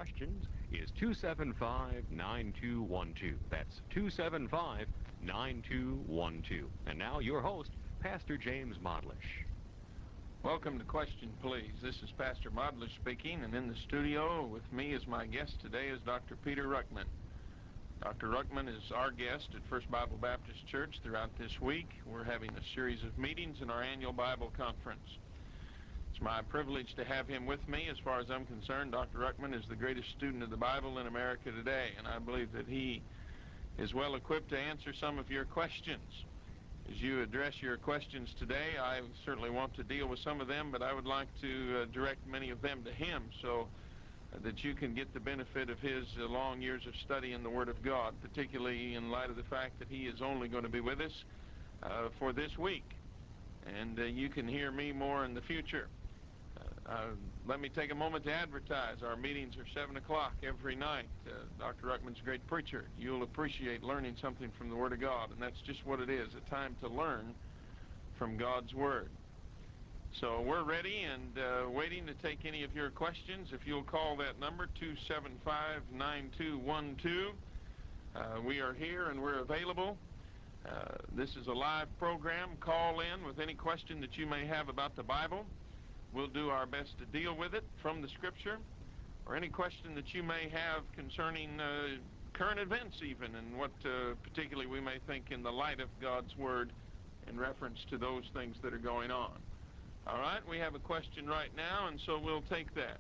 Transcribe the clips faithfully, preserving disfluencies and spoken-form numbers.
questions is two seven five, nine two one two. That's two seven five, nine two one two. And now your host, Pastor James Modlish. Welcome to Question Please. This is Pastor Modlish speaking, and in the studio with me as my guest today is Doctor Peter Ruckman. Doctor Ruckman is our guest at First Bible Baptist Church throughout this week. We're having a series of meetings in our annual Bible conference. It's my privilege to have him with me. As far as I'm concerned, Doctor Ruckman is the greatest student of the Bible in America today, and I believe that he is well equipped to answer some of your questions. As you address your questions today, I certainly want to deal with some of them, but I would like to uh, direct many of them to him so uh, that you can get the benefit of his uh, long years of study in the Word of God, particularly in light of the fact that he is only going to be with us uh, for this week, and uh, you can hear me more in the future. Uh, uh, let me take a moment to advertise. Our meetings are seven o'clock every night. Uh, Doctor Ruckman's a great preacher. You'll appreciate learning something from the Word of God, and that's just what it is, a time to learn from God's Word. So we're ready and uh, waiting to take any of your questions. If you'll call that number, two seven five, nine two one two. Uh, we are here and we're available. Uh, this is a live program. Call in with any question that you may have about the Bible. We'll do our best to deal with it from the Scripture, or any question that you may have concerning uh, current events even, and what uh, particularly we may think in the light of God's Word in reference to those things that are going on. All right, we have a question right now, and so we'll take that.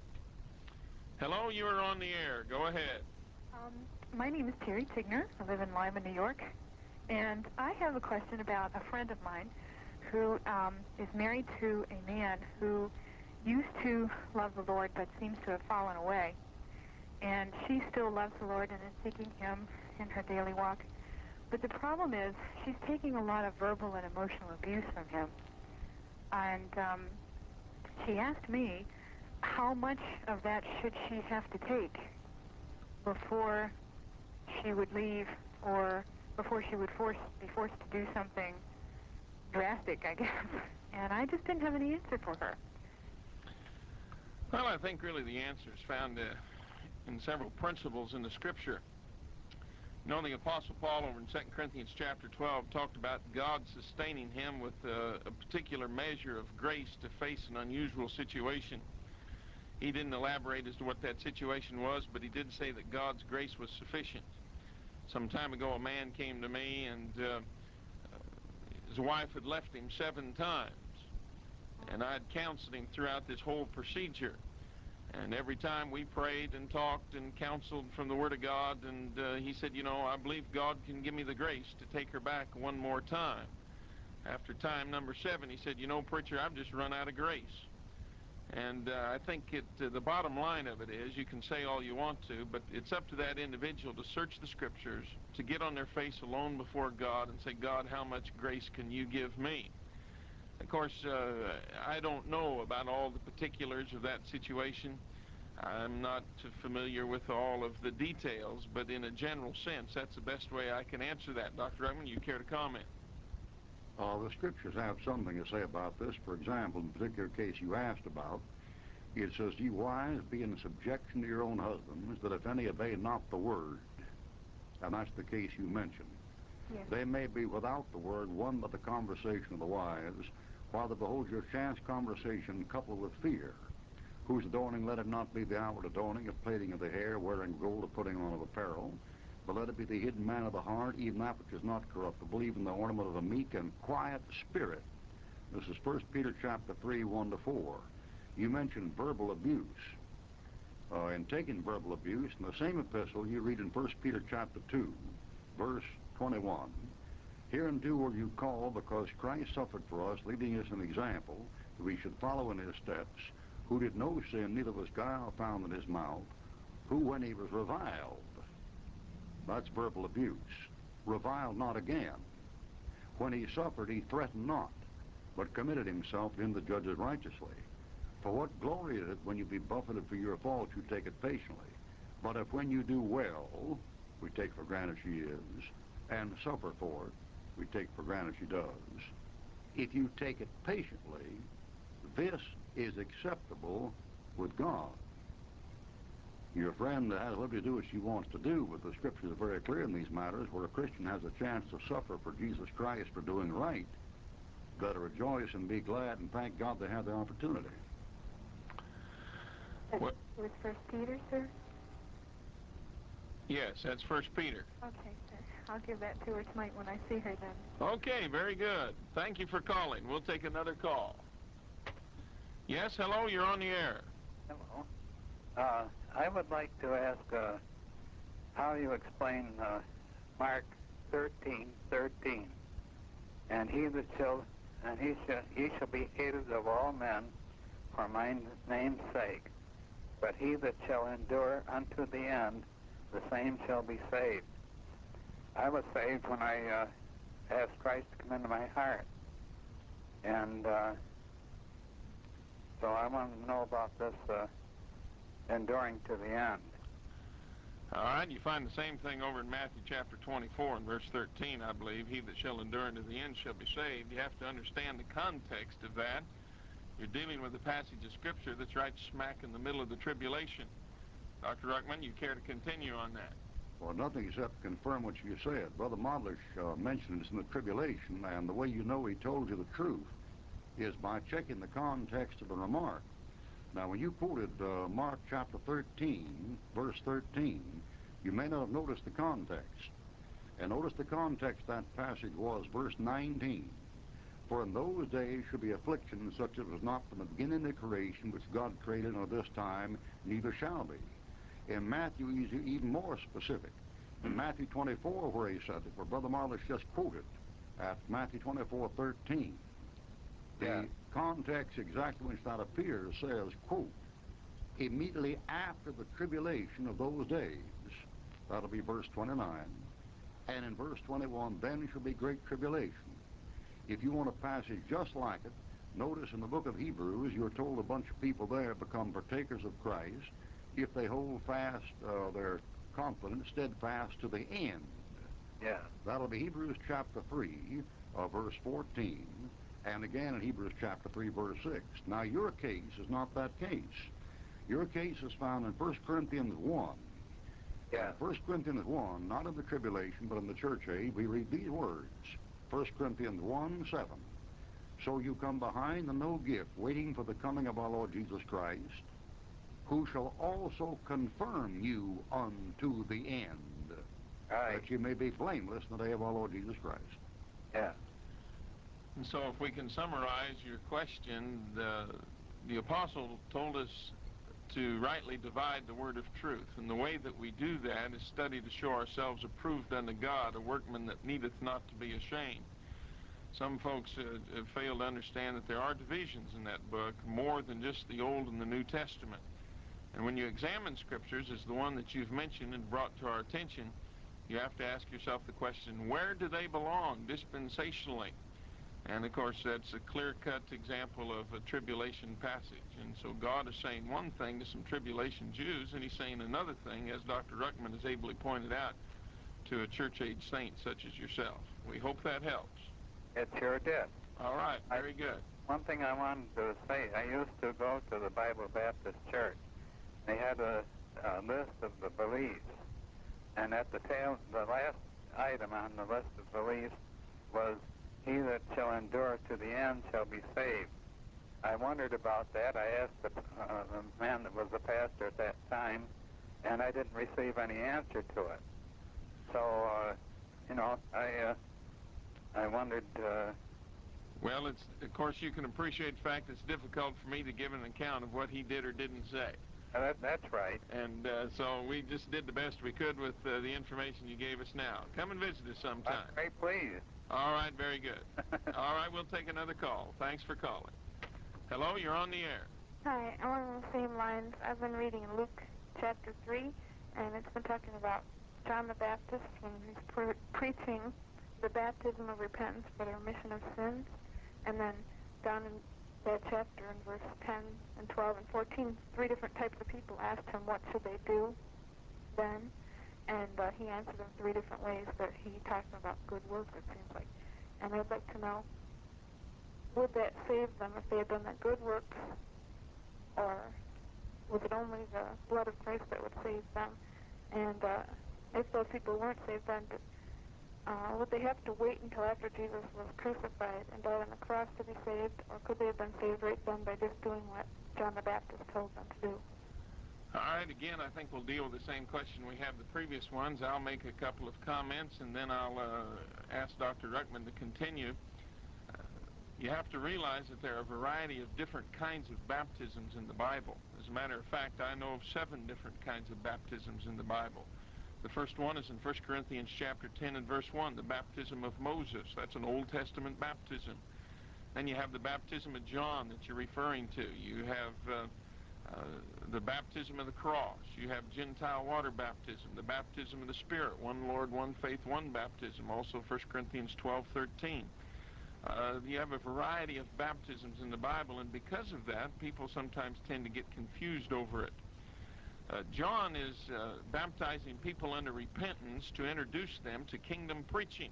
Hello, you are on the air. Go ahead. Um, my name is Terry Tigner. I live in Lima, New York, and I have a question about a friend of mine who um, is married to a man who used to love the Lord but seems to have fallen away. And she still loves the Lord and is seeking Him in her daily walk. But the problem is she's taking a lot of verbal and emotional abuse from him. And um, she asked me how much of that should she have to take before she would leave, or before she would force, be forced to do something drastic, I guess. And I just didn't have any answer for her. Well, I think really the answer is found uh, in several principles in the Scripture. You know, the Apostle Paul over in Second Corinthians chapter twelve talked about God sustaining him with uh, a particular measure of grace to face an unusual situation. He didn't elaborate as to what that situation was, but he did say that God's grace was sufficient. Some time ago, a man came to me, and uh, his wife had left him seven times, and I had counseled him throughout this whole procedure. And every time we prayed and talked and counseled from the Word of God, and uh, he said, you know, I believe God can give me the grace to take her back one more time. After time number seven, he said, you know, preacher, I've just run out of grace. And uh, I think it, uh, the bottom line of it is, you can say all you want to, but it's up to that individual to search the Scriptures, to get on their face alone before God and say, God, how much grace can you give me? Of course, uh, I don't know about all the particulars of that situation. I'm not familiar with all of the details, but in a general sense, that's the best way I can answer that. Doctor Ruckman, you care to comment? Uh, the Scriptures have something to say about this. For example, in the particular case you asked about, it says, ye wives, be in subjection to your own husbands, that if any obey not the word, and that's the case you mentioned, Yes. they may be without the word, won by the conversation of the wives, while they behold your chance conversation coupled with fear, whose adorning let it not be the outward adorning of plaiting of the hair, wearing gold, or putting on of apparel, but let it be the hidden man of the heart, even that which is not corruptible, even the ornament of a meek and quiet spirit. This is First Peter chapter three, one to four. You mentioned verbal abuse. Uh, in taking verbal abuse, in the same epistle you read in First Peter chapter two, verse twenty-one, hereunto were you called, because Christ suffered for us, leaving us an example, that we should follow in his steps, who did no sin, neither was guile found in his mouth, who when he was reviled, that's verbal abuse, reviled not again. When he suffered, he threatened not, but committed himself to him that judges righteously. For what glory is it when you be buffeted for your fault, you take it patiently? But if when you do well, we take for granted she is, and suffer for it, we take for granted she does. If you take it patiently, this is acceptable with God. Your friend has liberty to do what she wants to do, but the Scriptures are very clear in these matters. Where a Christian has a chance to suffer for Jesus Christ for doing right, got to rejoice and be glad and thank God they have the opportunity. What? It was First Peter, sir? Yes, that's First Peter. Okay, sir. I'll give that to her tonight when I see her then. Okay, very good. Thank you for calling. We'll take another call. Yes, hello, you're on the air. Hello. Uh, I would like to ask uh, how you explain uh, Mark thirteen thirteen. And he that shall, and he shall, he shall be hated of all men for my name's sake. But he that shall endure unto the end, the same shall be saved. I was saved when I uh, asked Christ to come into my heart. And uh, so I want to know about this uh, enduring to the end. All right, you find the same thing over in Matthew chapter twenty-four and verse thirteen, I believe. He that shall endure unto the end shall be saved. You have to understand the context of that. You're dealing with a passage of Scripture that's right smack in the middle of the tribulation. Doctor Ruckman, you care to continue on that? Well, nothing except confirm what you said. Brother Modlish uh, mentioned it's in the tribulation, and the way you know he told you the truth is by checking the context of the remark. Now, when you quoted uh, Mark chapter thirteen, verse thirteen, you may not have noticed the context. And notice the context of that passage was verse nineteen. For in those days shall be affliction such as was not from the beginning of creation, which God created unto this time, neither shall be. In Matthew, he's even more specific. In Matthew twenty-four, where he said it, where Brother Marlish just quoted, at Matthew twenty-four thirteen, Yeah. the context exactly which that appears says, quote, immediately after the tribulation of those days, that'll be verse twenty-nine, and in verse twenty-one, then shall be great tribulation. If you want a passage just like it, notice in the book of Hebrews, you're told a bunch of people there become partakers of Christ if they hold fast uh, their confidence steadfast to the end. Yeah. That'll be Hebrews chapter three, uh, verse fourteen, and again in Hebrews chapter three, verse six. Now, your case is not that case. Your case is found in First Corinthians one. Yeah. First Corinthians one, not in the tribulation, but in the church age, we read these words. First Corinthians one, seven. So you come behind and no gift, waiting for the coming of our Lord Jesus Christ, who shall also confirm you unto the end, Right. that you may be blameless in the day of our Lord Jesus Christ. Yeah. And so if we can summarize your question, the, the apostle told us to rightly divide the word of truth. And the way that we do that is study to show ourselves approved unto God, a workman that needeth not to be ashamed. Some folks uh, have failed to understand that there are divisions in that book, more than just the Old and the New Testament. And when you examine scriptures, as the one that you've mentioned and brought to our attention, you have to ask yourself the question, where do they belong dispensationally? And, of course, that's a clear-cut example of a tribulation passage. And so God is saying one thing to some tribulation Jews, and he's saying another thing, as Doctor Ruckman has ably pointed out, to a church-age saint such as yourself. We hope that helps. It sure did. All right, I- very good. One thing I wanted to say, I used to go to the Bible Baptist Church. They had a, a list of the beliefs. And at the tail, the last item on the list of beliefs was, he that shall endure to the end shall be saved. I wondered about that. I asked the, uh, the man that was the pastor at that time, and I didn't receive any answer to it. So, uh, you know, I uh, I wondered... Uh, Well, it's, of course, you can appreciate the fact it's difficult for me to give an account of what he did or didn't say. that, that's right. And uh, so we just did the best we could with uh, the information you gave us now. Come and visit us sometime. I'm very pleased. All right, very good. All right, we'll take another call. Thanks for calling. Hello, you're on the air. Hi, along the same lines, I've been reading Luke chapter three, and it's been talking about John the Baptist when he's pre- preaching the baptism of repentance for the remission of sins. And then down in that chapter in verse ten and twelve and fourteen, three different types of people asked him what should they do then. And uh, he answered them three different ways that he talked about good works, it seems like. And I'd like to know, would that save them if they had done that good works, or was it only the blood of Christ that would save them? And uh, if those people weren't saved, then uh, would they have to wait until after Jesus was crucified and died on the cross to be saved, or could they have been saved right then by just doing what John the Baptist told them to do? All right, again, I think we'll deal with the same question we have the previous ones. I'll make a couple of comments, and then I'll uh, ask Doctor Ruckman to continue. Uh, you have to realize that there are a variety of different kinds of baptisms in the Bible. As a matter of fact, I know of seven different kinds of baptisms in the Bible. The first one is in First Corinthians chapter ten and verse one, the baptism of Moses. That's an Old Testament baptism. Then you have the baptism of John that you're referring to. You have uh, uh, the baptism of the cross. You have Gentile water baptism, the baptism of the Spirit, one Lord, one faith, one baptism, also First Corinthians twelve thirteen. Uh, you have a variety of baptisms in the Bible, and because of that, people sometimes tend to get confused over it. Uh, John is uh, baptizing people unto repentance to introduce them to kingdom preaching.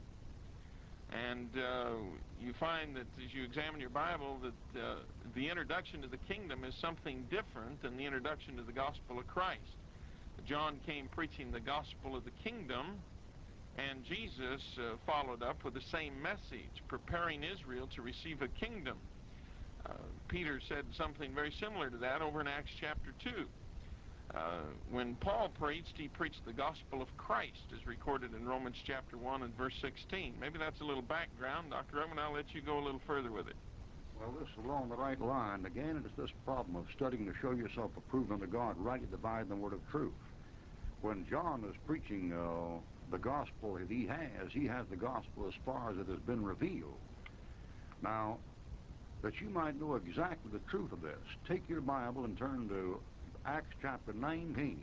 And uh, you find that as you examine your Bible that uh, the introduction to the kingdom is something different than the introduction to the gospel of Christ. John came preaching the gospel of the kingdom, and Jesus uh, followed up with the same message, preparing Israel to receive a kingdom. Uh, Peter said something very similar to that over in Acts chapter two. Uh, when Paul preached, he preached the gospel of Christ, as recorded in Romans chapter one and verse sixteen. Maybe that's a little background. Doctor Ruckman, I'll let you go a little further with it. Well, this is along the right line. Again, it is this problem of studying to show yourself approved unto God, rightly dividing the word of truth. When John is preaching uh, the gospel that he has, he has the gospel as far as it has been revealed. Now, that you might know exactly the truth of this, take your Bible and turn to Acts chapter nineteen,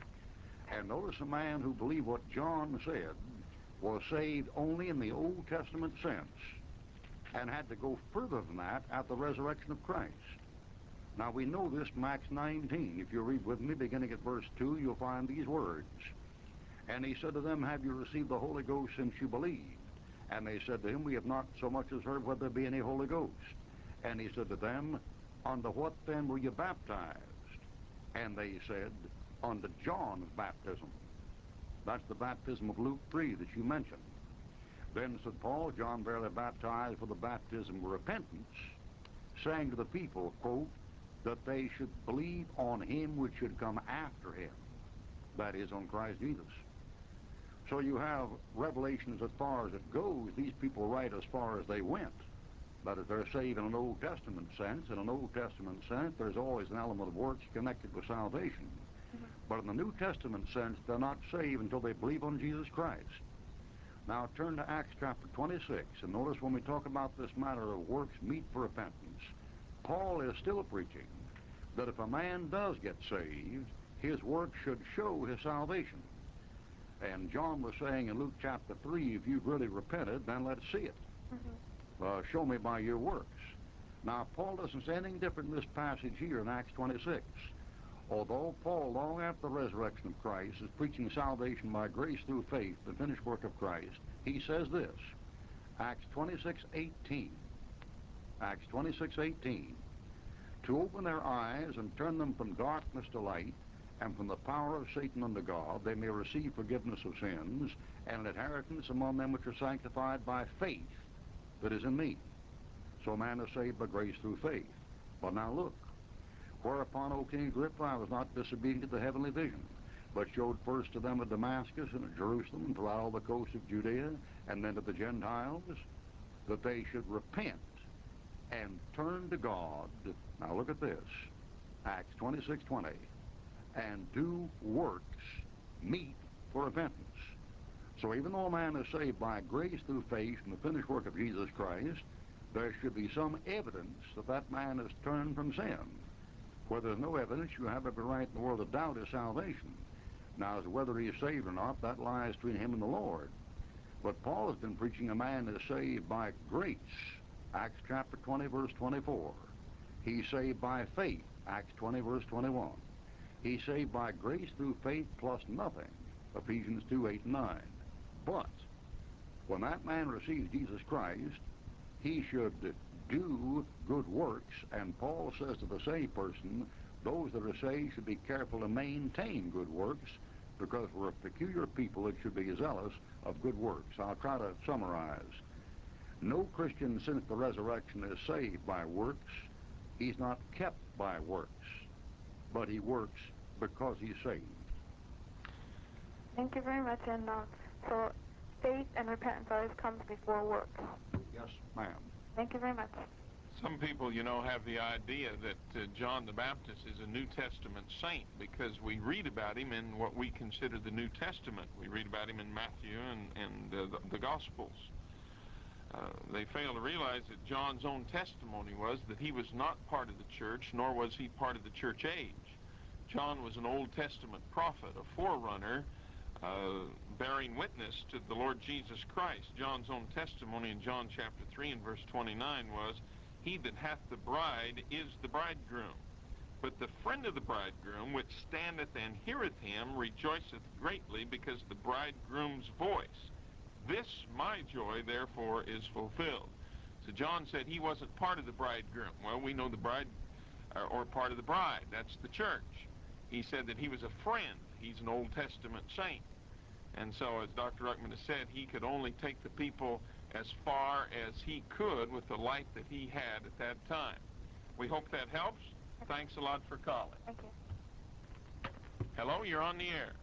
and notice a man who believed what John said was saved only in the Old Testament sense and had to go further than that at the resurrection of Christ. Now we know this from Acts nineteen. If you read with me, beginning at verse two, you'll find these words. And he said to them, have you received the Holy Ghost since you believed? And they said to him, we have not so much as heard whether there be any Holy Ghost. And he said to them, unto what then were you baptized? And they said, unto John's baptism. That's the baptism of Luke three that you mentioned. Then said Paul, John verily baptized for the baptism of repentance, saying to the people, quote, that they should believe on him which should come after him, that is, on Christ Jesus. So you have revelations as far as it goes. These people write as far as they went. That is, they're saved in an Old Testament sense. In an Old Testament sense, there's always an element of works connected with salvation. Mm-hmm. But in the New Testament sense, they're not saved until they believe on Jesus Christ. Now turn to Acts chapter twenty-six, and notice when we talk about this matter of works meet for repentance, Paul is still preaching that if a man does get saved, his work should show his salvation. And John was saying in Luke chapter three, if you've really repented, then let's see it. Mm-hmm. Uh, show me by your works. Now, Paul doesn't say anything different in this passage here in Acts twenty-six. Although Paul, long after the resurrection of Christ, is preaching salvation by grace through faith, the finished work of Christ, he says this, Acts twenty-six eighteen. Acts twenty-six eighteen. To open their eyes and turn them from darkness to light, and from the power of Satan unto God, they may receive forgiveness of sins, and an inheritance among them which are sanctified by faith that is in me. So man is saved by grace through faith. But now look, whereupon, O King Agrippa, I was not disobedient to the heavenly vision, but showed first to them at Damascus and at Jerusalem, and throughout all the coast of Judea, and then to the Gentiles, that they should repent and turn to God. Now look at this, Acts twenty-six twenty, and do works meet for repentance. So even though a man is saved by grace through faith in the finished work of Jesus Christ, there should be some evidence that that man has turned from sin. Where there's no evidence, you have every right in the world to doubt his salvation. Now, as to whether he is saved or not, that lies between him and the Lord. But Paul has been preaching a man is saved by grace, Acts chapter twenty, verse twenty-four. He's saved by faith, Acts twenty, verse twenty-one. He's saved by grace through faith plus nothing, Ephesians two, eight, and nine. But when that man receives Jesus Christ, he should do good works, and Paul says to the saved person, Those that are saved should be careful to maintain good works, because we're a peculiar people that should be zealous of good works. I'll try to summarize. No Christian since the resurrection is saved by works. He's not kept by works, but he works because he's saved. Thank you very much. And uh, so faith and repentance always comes before works. Yes, ma'am. Thank you very much. Some people, you know, have the idea that uh, John the Baptist is a New Testament saint because we read about him in what we consider the New Testament. We read about him in Matthew and, and uh, the, the Gospels. Uh, they fail to realize that John's own testimony was that he was not part of the church, nor was he part of the church age. John was an Old Testament prophet, a forerunner, uh, bearing witness to the Lord Jesus Christ. John's own testimony in John chapter three and verse twenty-nine was, "He that hath the bride is the bridegroom. But the friend of the bridegroom, which standeth and heareth him, rejoiceth greatly because the bridegroom's voice. This my joy, therefore, is fulfilled." So John said he wasn't part of the bridegroom. Well, we know the bride, or, or part of the bride. That's the church. He said that he was a friend. He's an Old Testament saint. And so, as Doctor Ruckman has said, he could only take the people as far as he could with the light that he had at that time. We hope that helps. Thanks a lot for calling. Thank you. Hello, you're on the air.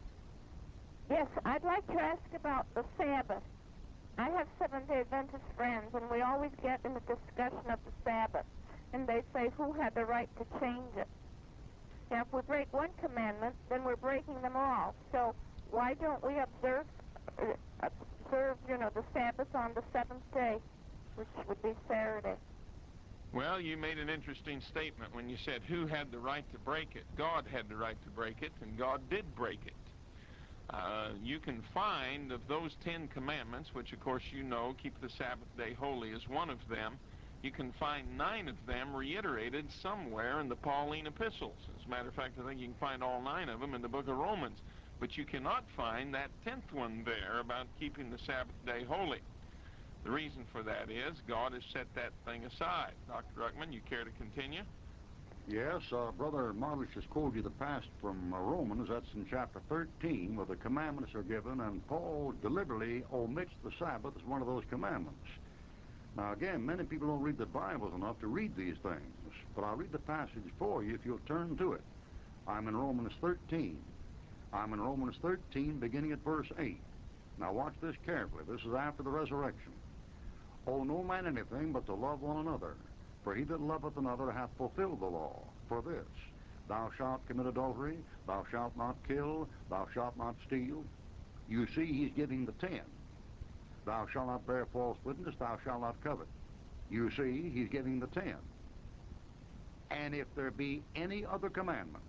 Yes, I'd like to ask about the Sabbath. I have Seventh-day Adventist friends, and we always get in the discussion of the Sabbath, and they say, who had the right to change it? Now, if we break one commandment, then we're breaking them all. So why don't we observe, uh, observe, you know, the Sabbath on the seventh day, which would be Saturday? Well, you made an interesting statement when you said who had the right to break it. God had the right to break it, and God did break it. Uh, you can find of those Ten Commandments, which of course you know, keep the Sabbath day holy is one of them, you can find nine of them reiterated somewhere in the Pauline epistles. As a matter of fact, I think you can find all nine of them in the book of Romans. But you cannot find that tenth one there about keeping the Sabbath day holy. The reason for that is God has set that thing aside. Doctor Ruckman, you care to continue? Yes, uh, Brother Modlish has quoted you the past from uh, Romans. That's in chapter thirteen, where the commandments are given, and Paul deliberately omits the Sabbath as one of those commandments. Now, again, many people don't read the Bibles enough to read these things, but I'll read the passage for you if you'll turn to it. I'm in Romans thirteen. I'm in Romans thirteen, beginning at verse eight. Now, watch this carefully. This is after the resurrection. "Owe no man anything but to love one another. For he that loveth another hath fulfilled the law. For this, thou shalt commit adultery, thou shalt not kill, thou shalt not steal." You see, he's giving the ten. "Thou shalt not bear false witness, thou shalt not covet." You see, he's giving the ten. "And if there be any other commandments,"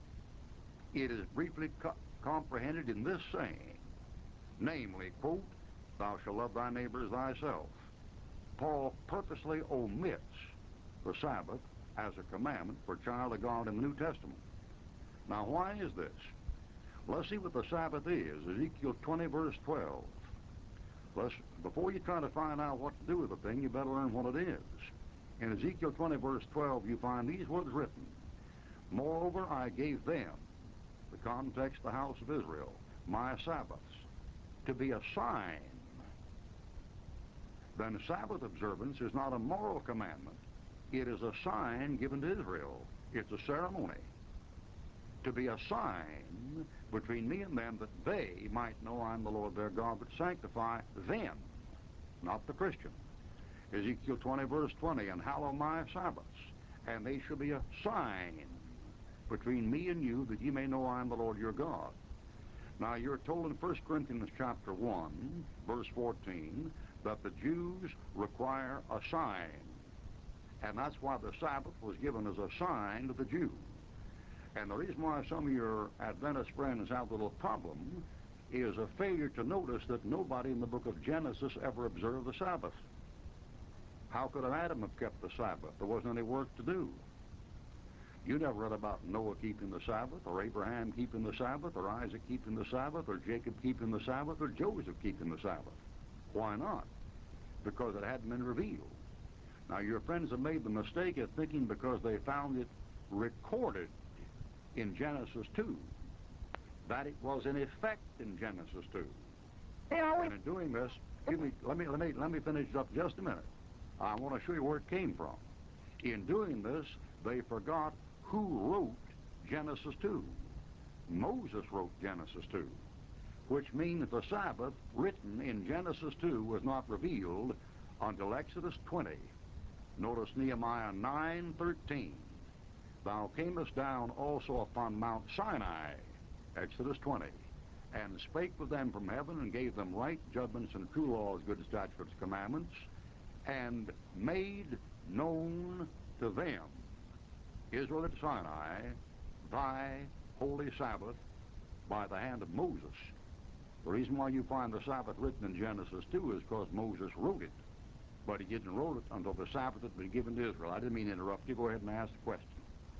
it is briefly co comprehended in this saying, namely, quote, "Thou shalt love thy neighbor as thyself." Paul purposely omits the Sabbath as a commandment for a child of God in the New Testament. Now, why is this? Let's see what the Sabbath is. Ezekiel twenty, verse twelve. Let's, before you try to find out what to do with the thing, you better learn what it is. In Ezekiel twenty, verse twelve, you find these words written, "Moreover, I gave them," the context, the house of Israel, "my Sabbaths, to be a sign." Then Sabbath observance is not a moral commandment. It is a sign given to Israel. It's a ceremony. To be a sign between me and them, that they might know I'm the Lord their God, but sanctify them, not the Christian. Ezekiel twenty, verse twenty, "And hallow my Sabbaths, and they shall be a sign between me and you, that ye may know I am the Lord your God." Now, you're told in First Corinthians chapter one, verse fourteen, that the Jews require a sign. And that's why the Sabbath was given as a sign to the Jew. And the reason why some of your Adventist friends have a little problem is a failure to notice that nobody in the book of Genesis ever observed the Sabbath. How could an Adam have kept the Sabbath? There wasn't any work to do. You never read about Noah keeping the Sabbath, or Abraham keeping the Sabbath, or Isaac keeping the Sabbath, or Jacob keeping the Sabbath, or Joseph keeping the Sabbath. Why not? Because it hadn't been revealed. Now, your friends have made the mistake of thinking because they found it recorded in Genesis two, that it was in effect in Genesis two. They always... And in doing this, excuse me, let me, let me, let me finish up just a minute. I want to show you where it came from. In doing this, they forgot who wrote Genesis two. Moses wrote Genesis two, which means the Sabbath written in Genesis two was not revealed until Exodus twenty. Notice Nehemiah nine thirteen. Thou camest down also upon Mount Sinai, Exodus twenty, and spake with them from heaven, and gave them right judgments and true laws, good statutes, commandments, and made known to them, Israel at Sinai, thy holy Sabbath by the hand of Moses. The reason why you find the Sabbath written in Genesis two is because Moses wrote it, but he didn't wrote it until the Sabbath had been given to Israel. I didn't mean to interrupt you. Go ahead and ask the question.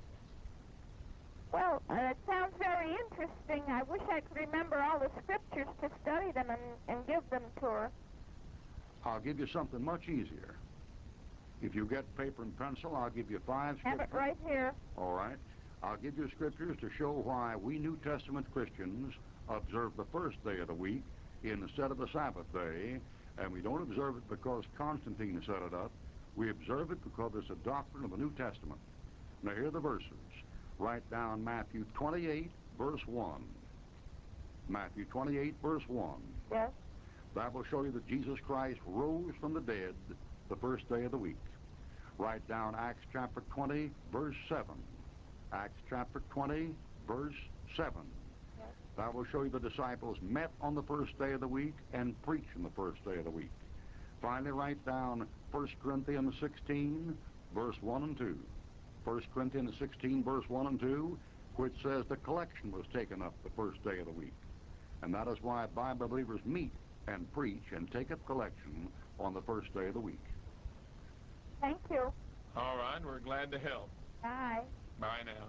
Well, uh, it sounds very interesting. I wish I could remember all the scriptures to study them and, and give them to her. I'll give you something much easier. If you get paper and pencil, I'll give you five scriptures. Have it right here. All right. I'll give you scriptures to show why we New Testament Christians observe the first day of the week instead of the Sabbath day, and we don't observe it because Constantine set it up. We observe it because it's a doctrine of the New Testament. Now, here are the verses. Write down Matthew twenty-eight, verse one. Matthew twenty-eight, verse one. Yes. That will show you that Jesus Christ rose from the dead the first day of the week. Write down Acts chapter twenty, verse seven. Acts chapter twenty, verse seven. Yes. That will show you the disciples met on the first day of the week and preached on the first day of the week. Finally, write down First Corinthians sixteen, verse one and two. First Corinthians sixteen, verse one and two, which says the collection was taken up the first day of the week. And that is why Bible believers meet and preach and take up collection on the first day of the week. Thank you. All right, we're glad to help. Bye. Bye now.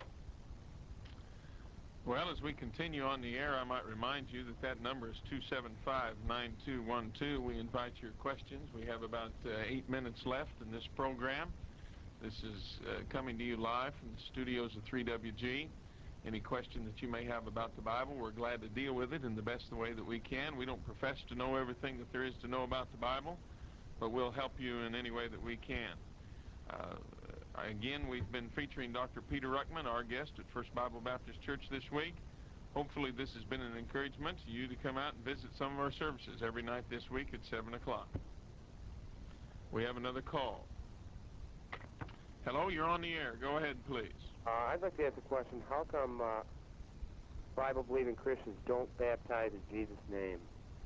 Well, as we continue on the air, I might remind you that that number is two seven five, nine two one two. We invite your questions. We have about uh, eight minutes left in this program. This is uh, coming to you live from the studios of three W G. Any question that you may have about the Bible, we're glad to deal with it in the best way that we can. We don't profess to know everything that there is to know about the Bible, but we'll help you in any way that we can. Uh, again, we've been featuring Doctor Peter Ruckman, our guest at First Bible Baptist Church this week. Hopefully this has been an encouragement to you to come out and visit some of our services every night this week at seven o'clock. We have another call. Hello, you're on the air. Go ahead, please. Uh, I'd like to ask a question. How come uh, Bible-believing Christians don't baptize in Jesus' name?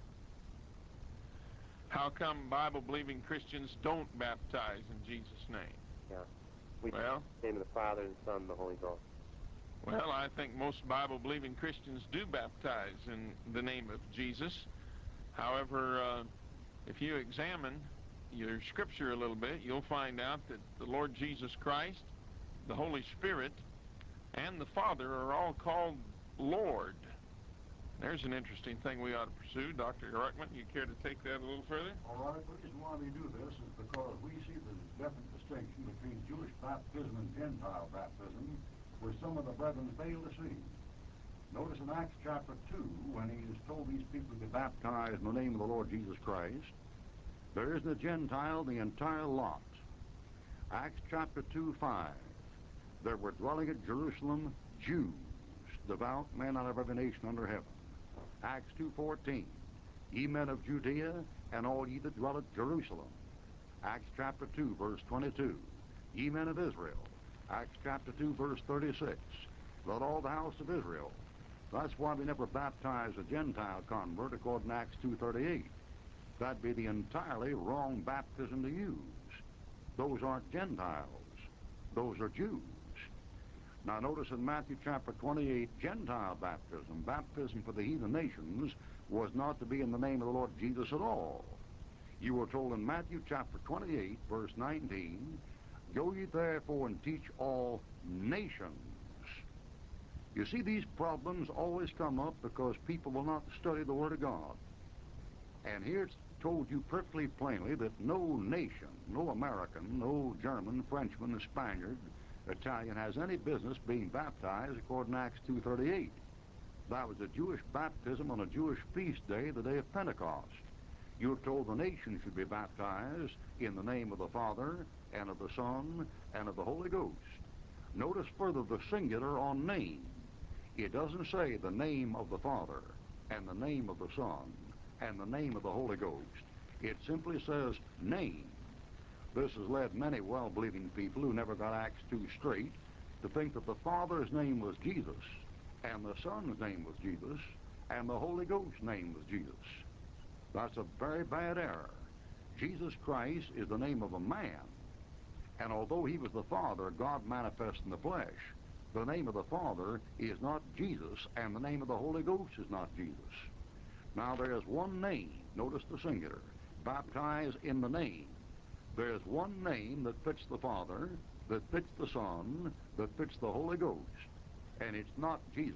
How come Bible-believing Christians don't baptize in Jesus' name? Yeah. We Well, in the name of the Father, and the Son, and the Holy Ghost. Well, I think most Bible-believing Christians do baptize in the name of Jesus. However, uh, if you examine your scripture a little bit, you'll find out that the Lord Jesus Christ, the Holy Spirit, and the Father are all called Lord. There's an interesting thing we ought to pursue. Doctor Ruckman, you care to take that a little further? All right, the reason why we do this is because we see the definite distinction between Jewish baptism and Gentile baptism, which some of the brethren fail to see. Notice in Acts chapter two, when he has told these people to be baptized in the name of the Lord Jesus Christ, there isn't a Gentile the entire lot. Acts chapter two, five. There were dwelling at Jerusalem Jews, devout men out of every nation under heaven. Acts two fourteen. Ye men of Judea, and all ye that dwell at Jerusalem. Acts chapter two, verse twenty-two. Ye men of Israel. Acts chapter two, verse thirty-six. Let all the house of Israel. That's why we never baptize a Gentile convert according to Acts two thirty-eight. That'd be the entirely wrong baptism to use. Those aren't Gentiles. Those are Jews. Now notice in Matthew chapter twenty-eight, Gentile baptism, baptism for the heathen nations, was not to be in the name of the Lord Jesus at all. You were told in Matthew chapter twenty-eight, verse nineteen, Go ye therefore and teach all nations. You see, these problems always come up because people will not study the Word of God. And here it's told you perfectly plainly that no nation, no American, no German, Frenchman, Spaniard, Italian has any business being baptized according to Acts two thirty-eight. That was a Jewish baptism on a Jewish feast day, the day of Pentecost. You were told the nation should be baptized in the name of the Father, and of the Son, and of the Holy Ghost. Notice further the singular on name. It doesn't say the name of the Father, and the name of the Son, and the name of the Holy Ghost. It simply says name. This has led many well-believing people who never got Acts two straight to think that the Father's name was Jesus, and the Son's name was Jesus, and the Holy Ghost's name was Jesus. That's a very bad error. Jesus Christ is the name of a man, and although he was the Father, God manifest in the flesh, the name of the Father is not Jesus, and the name of the Holy Ghost is not Jesus. Now there's one name, notice the singular, baptized in the name. There's one name that fits the Father, that fits the Son, that fits the Holy Ghost, and it's not Jesus.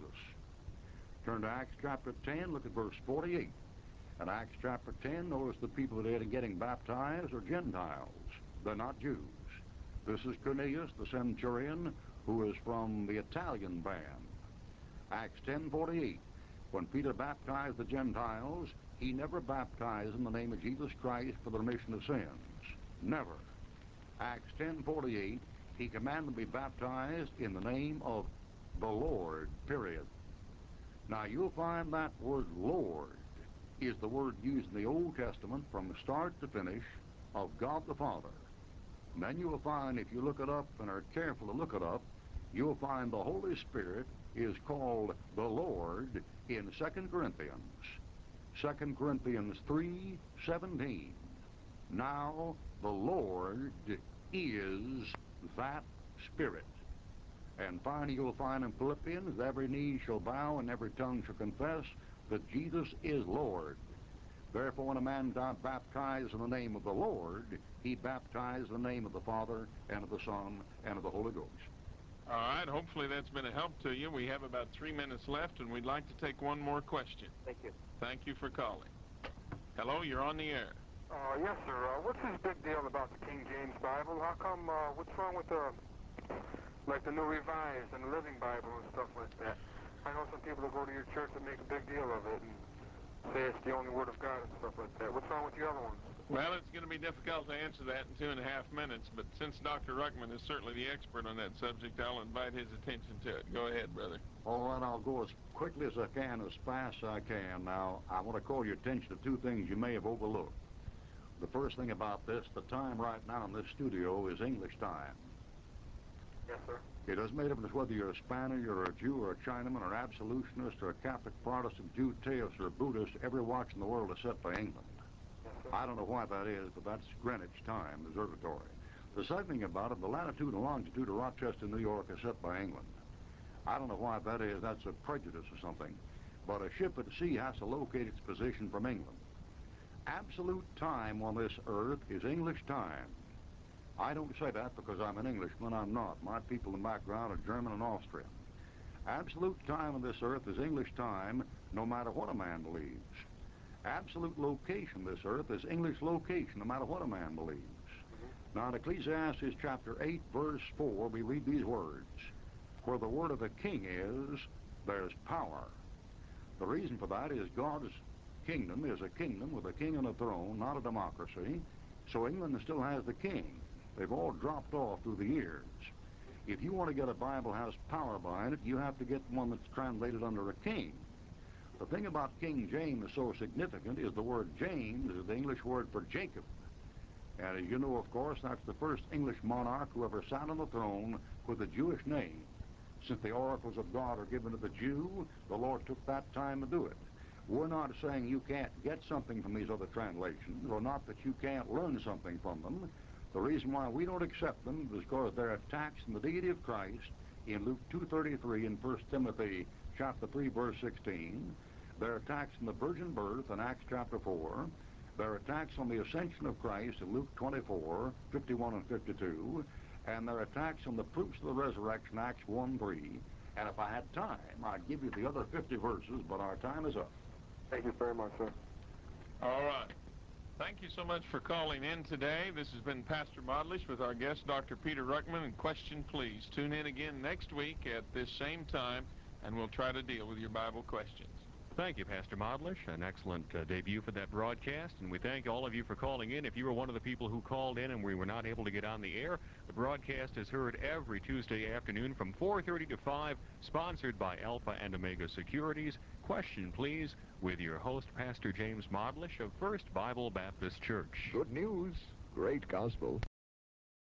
Turn to Acts chapter ten, look at verse forty-eight. In Acts chapter ten, notice the people that are getting baptized are Gentiles. They're not Jews. This is Cornelius, the centurion, who is from the Italian band. Acts ten forty-eight. When Peter baptized the Gentiles, he never baptized in the name of Jesus Christ for the remission of sins. Never. Acts ten forty-eight, he commanded them to be baptized in the name of the Lord, period. Now you'll find that word Lord is the word used in the Old Testament from start to finish of God the Father. And then you will find, if you look it up and are careful to look it up, you'll find the Holy Spirit is called the Lord in Second Corinthians. Second Corinthians three seventeen. Now the Lord is that Spirit. And finally you'll find in Philippians, every knee shall bow and every tongue shall confess that Jesus is Lord. Therefore, when a man baptized in the name of the Lord, he baptized in the name of the Father, and of the Son, and of the Holy Ghost. All right, hopefully that's been a help to you. We have about three minutes left, and we'd like to take one more question. Thank you. Thank you for calling. Hello, you're on the air. Uh, yes, sir. Uh, what's this big deal about the King James Bible? How come, uh, what's wrong with the, like the New Revised and the Living Bible and stuff like that? I know some people that go to your church that make a big deal of it and say it's the only Word of God and stuff like that. What's wrong with the other ones? Well, it's going to be difficult to answer that in two and a half minutes, but since Doctor Ruckman is certainly the expert on that subject, I'll invite his attention to it. Go ahead, brother. All right, I'll go as quickly as I can, as fast as I can. Now, I want to call your attention to two things you may have overlooked. The first thing about this, the time right now in this studio is English time. Yes, sir. It doesn't make a difference whether you're a Spaniard or a Jew or a Chinaman or Absolutionist or a Catholic, Protestant, Jew, Theist, or a Buddhist. Every watch in the world is set by England. Yes, sir. I don't know why that is, but that's Greenwich time, observatory. The second thing about it, the latitude and longitude of Rochester, New York is set by England. I don't know why that is. That's a prejudice or something. But a ship at sea has to locate its position from England. Absolute time on this earth is English time. I don't say that because I'm an Englishman. I'm not. My people in the background are German and Austrian. Absolute time on this earth is English time, no matter what a man believes. Absolute location of this earth is English location, no matter what a man believes. Mm-hmm. Now in Ecclesiastes chapter eight, verse four, we read these words. Where the word of a king is, there's power. The reason for that is God's kingdom is a kingdom with a king on a throne, not a democracy. So England still has the king. They've all dropped off through the years. If you want to get a Bible that has power behind it, you have to get one that's translated under a king. The thing about King James is so significant is the word James is the English word for Jacob. And as you know, of course, that's the first English monarch who ever sat on the throne with a Jewish name. Since the oracles of God are given to the Jew, the Lord took that time to do it. We're not saying you can't get something from these other translations, or not that you can't learn something from them. The reason why we don't accept them is because they're attacks on the deity of Christ in Luke two thirty-three and First Timothy chapter three, verse sixteen. They're attacks on the virgin birth in Acts chapter four. They're attacks on the ascension of Christ in Luke twenty-four, fifty-one and fifty-two. And they're attacks on the proofs of the resurrection, Acts one three. And if I had time, I'd give you the other fifty verses, but our time is up. Thank you very much, sir. All right. Thank you so much for calling in today. This has been Pastor Modlish with our guest, Doctor Peter Ruckman. And Question Please. Tune in again next week at this same time, and we'll try to deal with your Bible questions. Thank you, Pastor Modlish. An excellent uh, debut for that broadcast, and we thank all of you for calling in. If you were one of the people who called in and we were not able to get on the air, the broadcast is heard every Tuesday afternoon from four thirty to five, sponsored by Alpha and Omega Securities. Question Please, with your host, Pastor James Modlish of First Bible Baptist Church. Good news, great gospel.